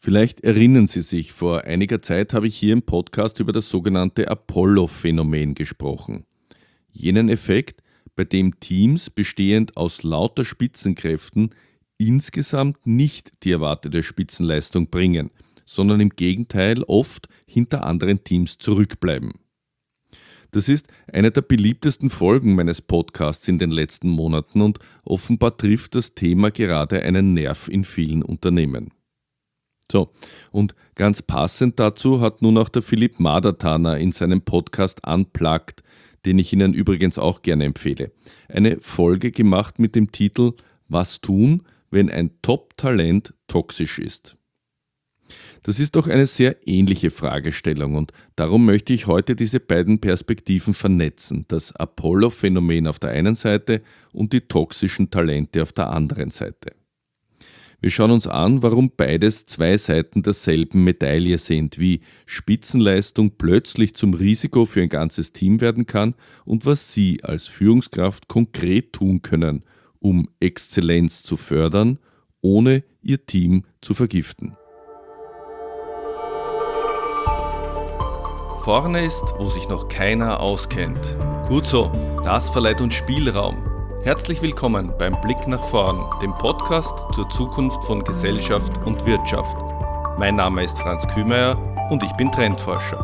Vielleicht erinnern Sie sich, vor einiger Zeit habe ich hier im Podcast über das sogenannte Apollo-Phänomen gesprochen. Jenen Effekt, bei dem Teams bestehend aus lauter Spitzenkräften insgesamt nicht die erwartete Spitzenleistung bringen, sondern im Gegenteil oft hinter anderen Teams zurückbleiben. Das ist eine der beliebtesten Folgen meines Podcasts in den letzten Monaten und offenbar trifft das Thema gerade einen Nerv in vielen Unternehmen. So, und ganz passend dazu hat nun auch der Philipp Madertaner in seinem Podcast Unplugged, den ich Ihnen übrigens auch gerne empfehle, eine Folge gemacht mit dem Titel Was tun, wenn ein Top-Talent toxisch ist? Das ist doch eine sehr ähnliche Fragestellung und darum möchte ich heute diese beiden Perspektiven vernetzen, das Apollo-Phänomen auf der einen Seite und die toxischen Talente auf der anderen Seite. Wir schauen uns an, warum beides zwei Seiten derselben Medaille sind, wie Spitzenleistung plötzlich zum Risiko für ein ganzes Team werden kann und was Sie als Führungskraft konkret tun können, um Exzellenz zu fördern, ohne Ihr Team zu vergiften. Vorne ist, wo sich noch keiner auskennt. Gut so, das verleiht uns Spielraum. Herzlich willkommen beim Blick nach vorn, dem Podcast zur Zukunft von Gesellschaft und Wirtschaft. Mein Name ist Franz Kühmeier und ich bin Trendforscher.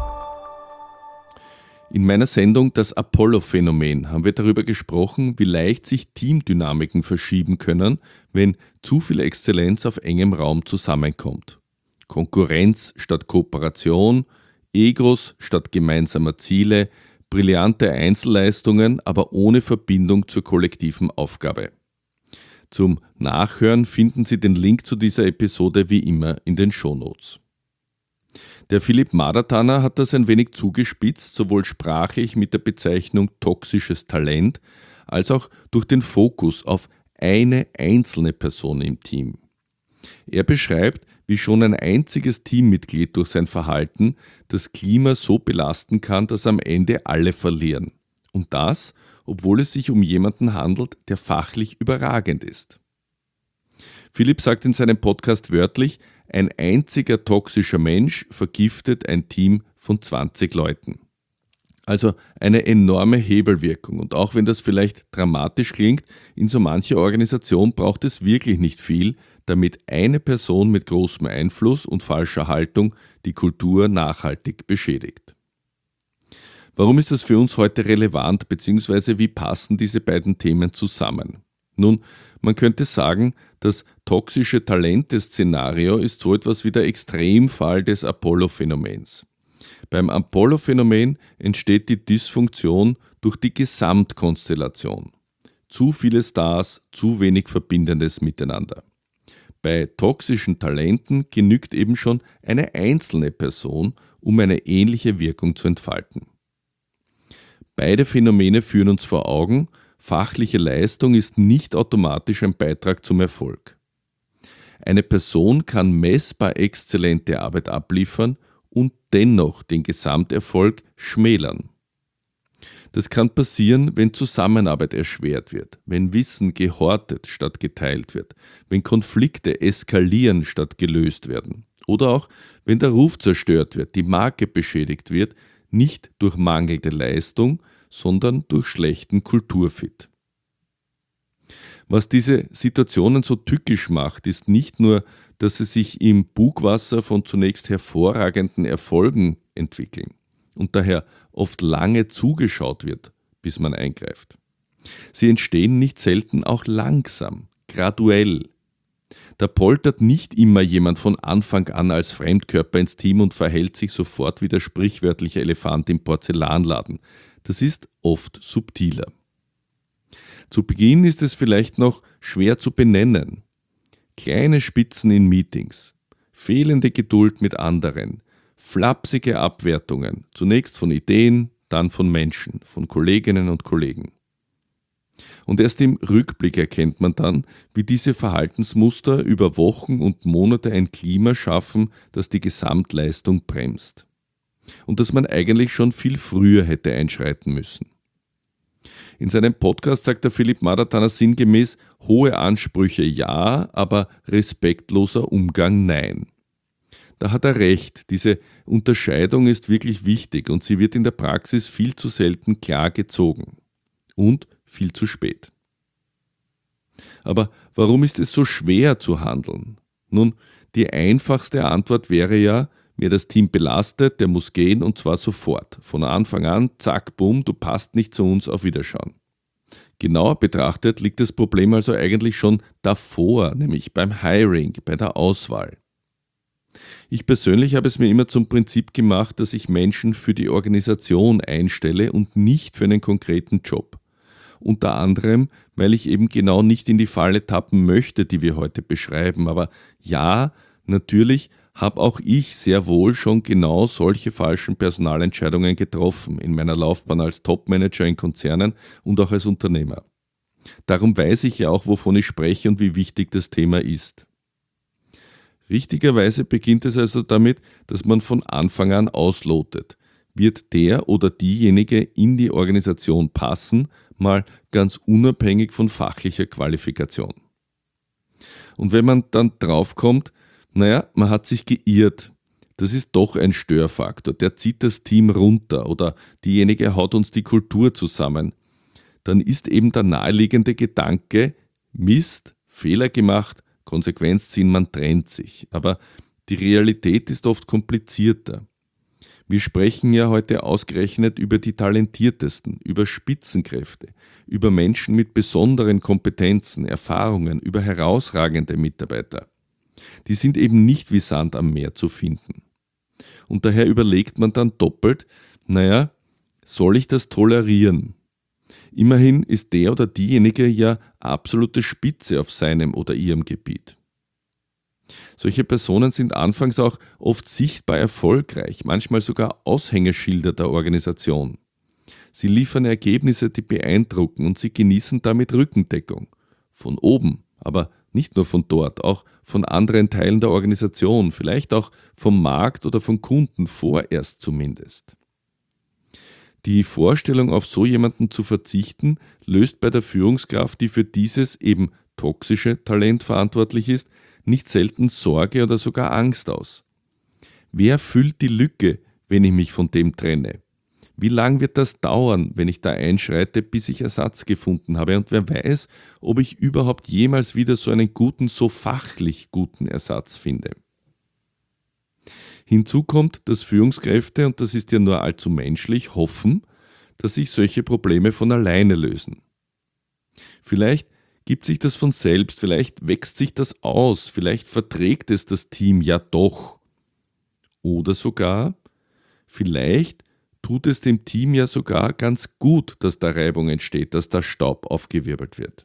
In meiner Sendung Das Apollo-Phänomen haben wir darüber gesprochen, wie leicht sich Teamdynamiken verschieben können, wenn zu viel Exzellenz auf engem Raum zusammenkommt. Konkurrenz statt Kooperation, Egos statt gemeinsamer Ziele, brillante Einzelleistungen, aber ohne Verbindung zur kollektiven Aufgabe. Zum Nachhören finden Sie den Link zu dieser Episode wie immer in den Shownotes. Der Philipp Madertaner hat das ein wenig zugespitzt, sowohl sprachlich mit der Bezeichnung toxisches Talent, als auch durch den Fokus auf eine einzelne Person im Team. Er beschreibt, wie schon ein einziges Teammitglied durch sein Verhalten das Klima so belasten kann, dass am Ende alle verlieren. Und das, obwohl es sich um jemanden handelt, der fachlich überragend ist. Philipp sagt in seinem Podcast wörtlich, ein einziger toxischer Mensch vergiftet ein Team von 20 Leuten. Also eine enorme Hebelwirkung. Und auch wenn das vielleicht dramatisch klingt, in so mancher Organisation braucht es wirklich nicht viel, damit eine Person mit großem Einfluss und falscher Haltung die Kultur nachhaltig beschädigt. Warum ist das für uns heute relevant, bzw. wie passen diese beiden Themen zusammen? Nun, man könnte sagen, das toxische Talente-Szenario ist so etwas wie der Extremfall des Apollo-Phänomens. Beim Apollo-Phänomen entsteht die Dysfunktion durch die Gesamtkonstellation. Zu viele Stars, zu wenig Verbindendes miteinander. Bei toxischen Talenten genügt eben schon eine einzelne Person, um eine ähnliche Wirkung zu entfalten. Beide Phänomene führen uns vor Augen, fachliche Leistung ist nicht automatisch ein Beitrag zum Erfolg. Eine Person kann messbar exzellente Arbeit abliefern und dennoch den Gesamterfolg schmälern. Das kann passieren, wenn Zusammenarbeit erschwert wird, wenn Wissen gehortet statt geteilt wird, wenn Konflikte eskalieren statt gelöst werden oder auch, wenn der Ruf zerstört wird, die Marke beschädigt wird, nicht durch mangelnde Leistung, sondern durch schlechten Kulturfit. Was diese Situationen so tückisch macht, ist nicht nur, dass sie sich im Bugwasser von zunächst hervorragenden Erfolgen entwickeln und daher oft lange zugeschaut wird, bis man eingreift. Sie entstehen nicht selten auch langsam, graduell. Da poltert nicht immer jemand von Anfang an als Fremdkörper ins Team und verhält sich sofort wie der sprichwörtliche Elefant im Porzellanladen. Das ist oft subtiler. Zu Beginn ist es vielleicht noch schwer zu benennen. Kleine Spitzen in Meetings, fehlende Geduld mit anderen, flapsige Abwertungen, zunächst von Ideen, dann von Menschen, von Kolleginnen und Kollegen. Und erst im Rückblick erkennt man dann, wie diese Verhaltensmuster über Wochen und Monate ein Klima schaffen, das die Gesamtleistung bremst. Und dass man eigentlich schon viel früher hätte einschreiten müssen. In seinem Podcast sagt der Philipp Madertaner sinngemäß, hohe Ansprüche ja, aber respektloser Umgang nein. da hat er recht. Diese Unterscheidung ist wirklich wichtig und sie wird in der Praxis viel zu selten klar gezogen und viel zu spät. Aber warum ist es so schwer zu handeln? Nun, die einfachste Antwort wäre ja, wer das Team belastet, der muss gehen und zwar sofort. Von Anfang an, zack, bumm, du passt nicht zu uns, auf Wiederschauen. Genauer betrachtet liegt das Problem also eigentlich schon davor, nämlich beim Hiring, bei der Auswahl. Ich persönlich habe es mir immer zum Prinzip gemacht, dass ich Menschen für die Organisation einstelle und nicht für einen konkreten Job. Unter anderem, weil ich eben genau nicht in die Falle tappen möchte, die wir heute beschreiben. Aber ja, natürlich habe auch ich sehr wohl schon genau solche falschen Personalentscheidungen getroffen in meiner Laufbahn als Topmanager in Konzernen und auch als Unternehmer. Darum weiß ich ja auch, wovon ich spreche und wie wichtig das Thema ist. Richtigerweise beginnt es also damit, dass man von Anfang an auslotet. Wird der oder diejenige in die Organisation passen, mal ganz unabhängig von fachlicher Qualifikation. Und wenn man dann draufkommt, man hat sich geirrt, das ist doch ein Störfaktor, der zieht das Team runter oder diejenige haut uns die Kultur zusammen, dann ist eben der naheliegende Gedanke, Mist, Fehler gemacht, Konsequenz ziehen, man trennt sich. Aber die Realität ist oft komplizierter. Wir sprechen ja heute ausgerechnet über die Talentiertesten, über Spitzenkräfte, über Menschen mit besonderen Kompetenzen, Erfahrungen, über herausragende Mitarbeiter. Die sind eben nicht wie Sand am Meer zu finden. Und daher überlegt man dann doppelt, soll ich das tolerieren? Immerhin ist der oder diejenige ja absolute Spitze auf seinem oder ihrem Gebiet. Solche Personen sind anfangs auch oft sichtbar erfolgreich, manchmal sogar Aushängeschilder der Organisation. Sie liefern Ergebnisse, die beeindrucken und sie genießen damit Rückendeckung. Von oben, aber nicht nur von dort, auch von anderen Teilen der Organisation, vielleicht auch vom Markt oder von Kunden, vorerst zumindest. Die Vorstellung, auf so jemanden zu verzichten, löst bei der Führungskraft, die für dieses eben toxische Talent verantwortlich ist, nicht selten Sorge oder sogar Angst aus. Wer füllt die Lücke, wenn ich mich von dem trenne? Wie lang wird das dauern, wenn ich da einschreite, bis ich Ersatz gefunden habe? Und wer weiß, ob ich überhaupt jemals wieder so einen guten, so fachlich guten Ersatz finde? Hinzu kommt, dass Führungskräfte, und das ist ja nur allzu menschlich, hoffen, dass sich solche Probleme von alleine lösen. Vielleicht gibt sich das von selbst, vielleicht wächst sich das aus, vielleicht verträgt es das Team ja doch. Oder sogar, vielleicht tut es dem Team ja sogar ganz gut, dass da Reibung entsteht, dass da Staub aufgewirbelt wird.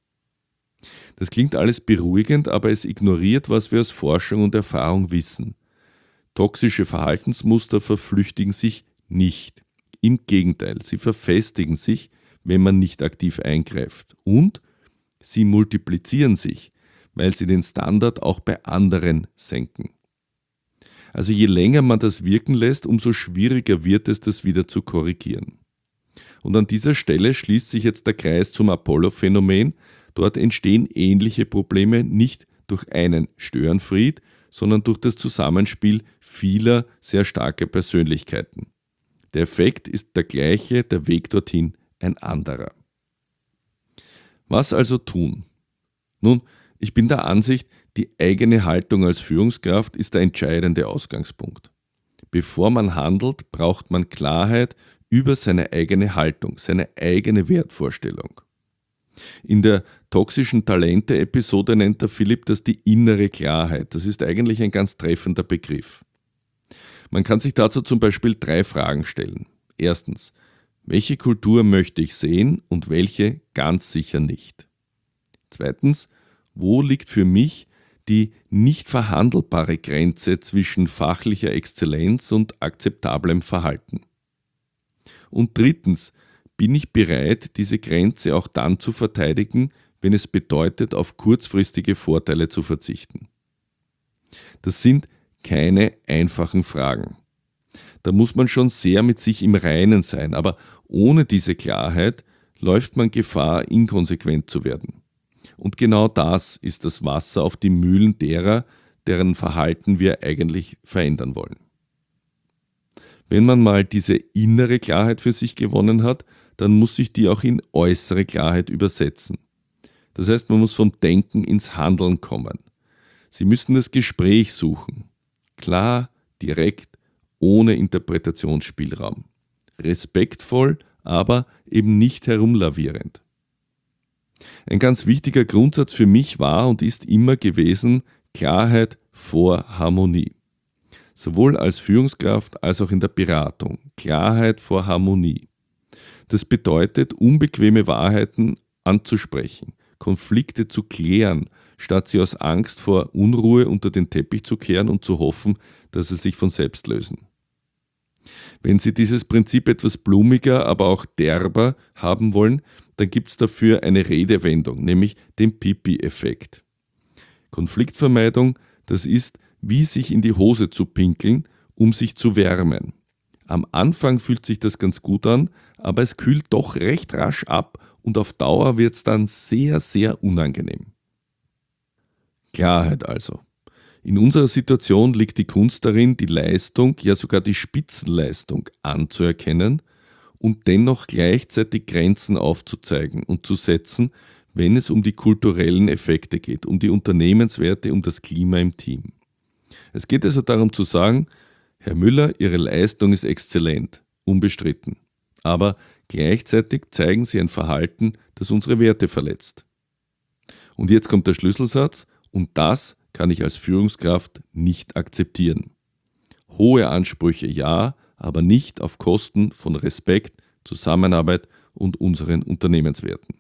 Das klingt alles beruhigend, aber es ignoriert, was wir aus Forschung und Erfahrung wissen. Toxische Verhaltensmuster verflüchtigen sich nicht. Im Gegenteil, sie verfestigen sich, wenn man nicht aktiv eingreift. Und sie multiplizieren sich, weil sie den Standard auch bei anderen senken. Also je länger man das wirken lässt, umso schwieriger wird es, das wieder zu korrigieren. Und an dieser Stelle schließt sich jetzt der Kreis zum Apollo-Phänomen. Dort entstehen ähnliche Probleme nicht durch einen Störenfried, sondern durch das Zusammenspiel vieler sehr starker Persönlichkeiten. Der Effekt ist der gleiche, der Weg dorthin ein anderer. Was also tun? Nun, ich bin der Ansicht, die eigene Haltung als Führungskraft ist der entscheidende Ausgangspunkt. Bevor man handelt, braucht man Klarheit über seine eigene Haltung, seine eigene Wertvorstellung. In der toxischen Talente-Episode nennt der Philipp das die innere Klarheit. Das ist eigentlich ein ganz treffender Begriff. Man kann sich dazu zum Beispiel 3 Fragen stellen. Erstens, welche Kultur möchte ich sehen und welche ganz sicher nicht? Zweitens, wo liegt für mich die nicht verhandelbare Grenze zwischen fachlicher Exzellenz und akzeptablem Verhalten? Und drittens, bin ich bereit, diese Grenze auch dann zu verteidigen, wenn es bedeutet, auf kurzfristige Vorteile zu verzichten? Das sind keine einfachen Fragen. Da muss man schon sehr mit sich im Reinen sein, aber ohne diese Klarheit läuft man Gefahr, inkonsequent zu werden. Und genau das ist das Wasser auf die Mühlen derer, deren Verhalten wir eigentlich verändern wollen. Wenn man mal diese innere Klarheit für sich gewonnen hat, dann muss sich die auch in äußere Klarheit übersetzen. Das heißt, man muss vom Denken ins Handeln kommen. Sie müssen das Gespräch suchen. Klar, direkt, ohne Interpretationsspielraum. Respektvoll, aber eben nicht herumlavierend. Ein ganz wichtiger Grundsatz für mich war und ist immer gewesen: Klarheit vor Harmonie. Sowohl als Führungskraft als auch in der Beratung. Klarheit vor Harmonie. Das bedeutet, unbequeme Wahrheiten anzusprechen, Konflikte zu klären, statt sie aus Angst vor Unruhe unter den Teppich zu kehren und zu hoffen, dass sie sich von selbst lösen. Wenn Sie dieses Prinzip etwas blumiger, aber auch derber haben wollen, dann gibt es dafür eine Redewendung, nämlich den Pipi-Effekt. Konfliktvermeidung, das ist, wie sich in die Hose zu pinkeln, um sich zu wärmen. Am Anfang fühlt sich das ganz gut an, aber es kühlt doch recht rasch ab und auf Dauer wird es dann sehr, sehr unangenehm. Klarheit also. In unserer Situation liegt die Kunst darin, die Leistung, ja sogar die Spitzenleistung anzuerkennen und dennoch gleichzeitig Grenzen aufzuzeigen und zu setzen, wenn es um die kulturellen Effekte geht, um die Unternehmenswerte, um das Klima im Team. Es geht also darum zu sagen: Herr Müller, Ihre Leistung ist exzellent, unbestritten. Aber gleichzeitig zeigen Sie ein Verhalten, das unsere Werte verletzt. Und jetzt kommt der Schlüsselsatz: Und das kann ich als Führungskraft nicht akzeptieren. Hohe Ansprüche ja, aber nicht auf Kosten von Respekt, Zusammenarbeit und unseren Unternehmenswerten.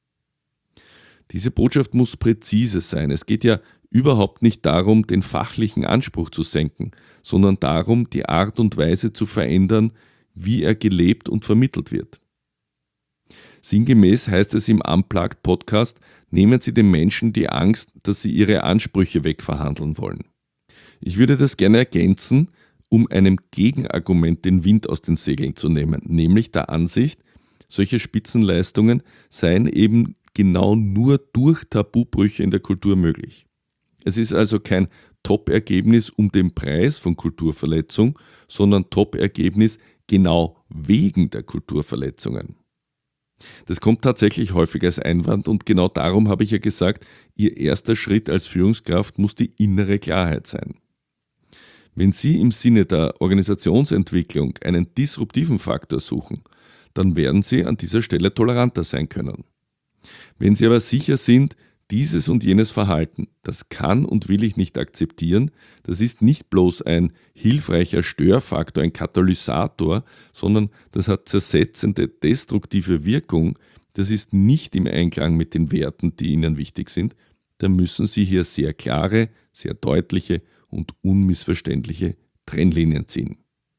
Diese Botschaft muss präzise sein. Es geht ja überhaupt nicht darum, den fachlichen Anspruch zu senken, sondern darum, die Art und Weise zu verändern, wie er gelebt und vermittelt wird. Sinngemäß heißt es im Unplugged-Podcast: Nehmen Sie den Menschen die Angst, dass Sie ihre Ansprüche wegverhandeln wollen. Ich würde das gerne ergänzen, um einem Gegenargument den Wind aus den Segeln zu nehmen, nämlich der Ansicht, solche Spitzenleistungen seien eben genau nur durch Tabubrüche in der Kultur möglich. Es ist also kein Top-Ergebnis um den Preis von Kulturverletzung, sondern Top-Ergebnis genau wegen der Kulturverletzungen. Das kommt tatsächlich häufig als Einwand und genau darum habe ich ja gesagt, Ihr erster Schritt als Führungskraft muss die innere Klarheit sein. Wenn Sie im Sinne der Organisationsentwicklung einen disruptiven Faktor suchen, dann werden Sie an dieser Stelle toleranter sein können. Wenn Sie aber sicher sind, dieses und jenes Verhalten, das kann und will ich nicht akzeptieren, das ist nicht bloß ein hilfreicher Störfaktor, ein Katalysator, sondern das hat zersetzende, destruktive Wirkung, das ist nicht im Einklang mit den Werten, die Ihnen wichtig sind, dann müssen Sie hier sehr klare, sehr deutliche und unmissverständliche Trennlinien ziehen.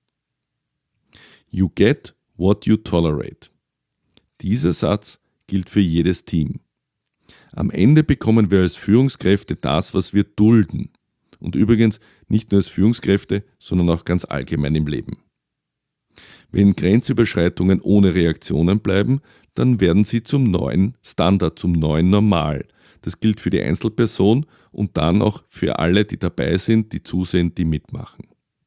You get what you tolerate. Dieser Satz gilt für jedes Team. Am Ende bekommen wir als Führungskräfte das, was wir dulden. Und übrigens nicht nur als Führungskräfte, sondern auch ganz allgemein im Leben. Wenn Grenzüberschreitungen ohne Reaktionen bleiben, dann werden sie zum neuen Standard, zum neuen Normal. Das gilt für die Einzelperson und dann auch für alle, die dabei sind, die zusehen, die mitmachen.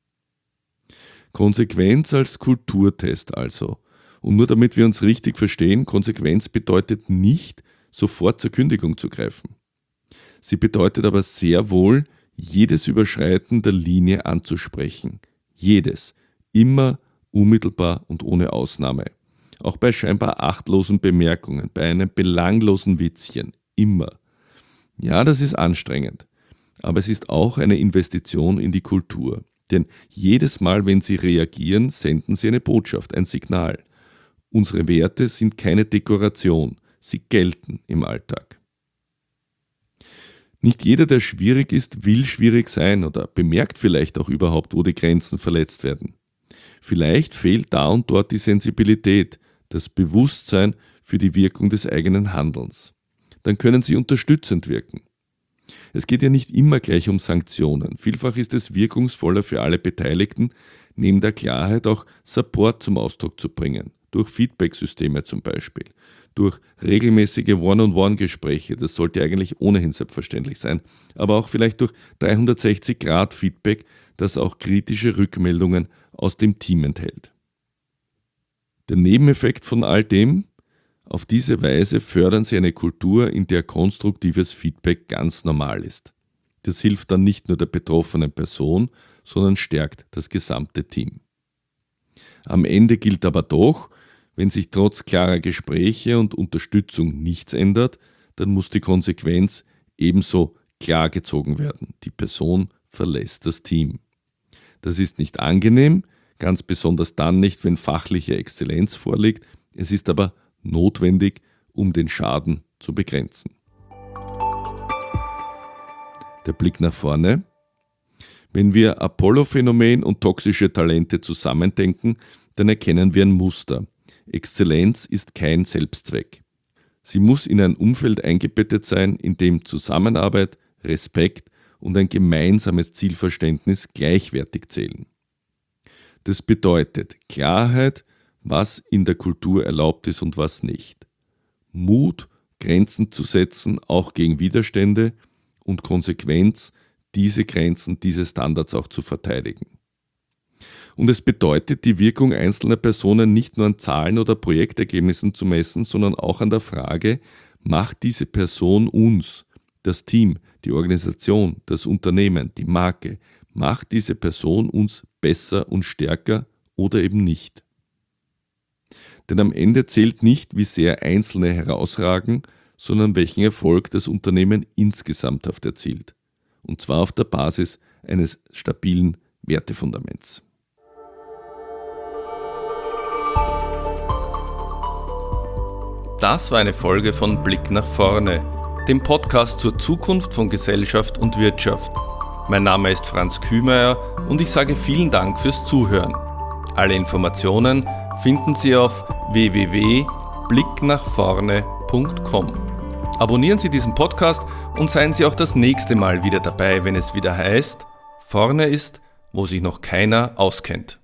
Konsequenz als Kulturtest also. Und nur damit wir uns richtig verstehen, Konsequenz bedeutet nicht, sofort zur Kündigung zu greifen. Sie bedeutet aber sehr wohl, jedes Überschreiten der Linie anzusprechen. Jedes. Immer, unmittelbar und ohne Ausnahme. Auch bei scheinbar achtlosen Bemerkungen, bei einem belanglosen Witzchen. Immer. Ja, das ist anstrengend. Aber es ist auch eine Investition in die Kultur. Denn jedes Mal, wenn Sie reagieren, senden Sie eine Botschaft, ein Signal. Unsere Werte sind keine Dekoration. Sie gelten im Alltag. Nicht jeder, der schwierig ist, will schwierig sein oder bemerkt vielleicht auch überhaupt, wo die Grenzen verletzt werden. Vielleicht fehlt da und dort die Sensibilität, das Bewusstsein für die Wirkung des eigenen Handelns. Dann können Sie unterstützend wirken. Es geht ja nicht immer gleich um Sanktionen. Vielfach ist es wirkungsvoller für alle Beteiligten, neben der Klarheit auch Support zum Ausdruck zu bringen. Durch Feedbacksysteme zum Beispiel. durch regelmäßige One-on-One-Gespräche, das sollte eigentlich ohnehin selbstverständlich sein, aber auch vielleicht durch 360-Grad-Feedback, das auch kritische Rückmeldungen aus dem Team enthält. Der Nebeneffekt von all dem: Auf diese Weise fördern Sie eine Kultur, in der konstruktives Feedback ganz normal ist. Das hilft dann nicht nur der betroffenen Person, sondern stärkt das gesamte Team. Am Ende gilt aber doch: Wenn sich trotz klarer Gespräche und Unterstützung nichts ändert, dann muss die Konsequenz ebenso klar gezogen werden. Die Person verlässt das Team. Das ist nicht angenehm, ganz besonders dann nicht, wenn fachliche Exzellenz vorliegt. Es ist aber notwendig, um den Schaden zu begrenzen. Der Blick nach vorne. Wenn wir Apollo-Phänomen und toxische Talente zusammendenken, dann erkennen wir ein Muster. Exzellenz ist kein Selbstzweck. Sie muss in ein Umfeld eingebettet sein, in dem Zusammenarbeit, Respekt und ein gemeinsames Zielverständnis gleichwertig zählen. Das bedeutet Klarheit, was in der Kultur erlaubt ist und was nicht. Mut, Grenzen zu setzen, auch gegen Widerstände, und Konsequenz, diese Grenzen, diese Standards auch zu verteidigen. Und es bedeutet, die Wirkung einzelner Personen nicht nur an Zahlen oder Projektergebnissen zu messen, sondern auch an der Frage: Macht diese Person uns, das Team, die Organisation, das Unternehmen, die Marke, macht diese Person uns besser und stärker oder eben nicht? Denn am Ende zählt nicht, wie sehr Einzelne herausragen, sondern welchen Erfolg das Unternehmen insgesamt erzielt. Und zwar auf der Basis eines stabilen Wertefundaments. Das war eine Folge von Blick nach vorne, dem Podcast zur Zukunft von Gesellschaft und Wirtschaft. Mein Name ist Franz Kühmeier und ich sage vielen Dank fürs Zuhören. Alle Informationen finden Sie auf www.blicknachvorne.com. Abonnieren Sie diesen Podcast und seien Sie auch das nächste Mal wieder dabei, wenn es wieder heißt: Vorne ist, wo sich noch keiner auskennt.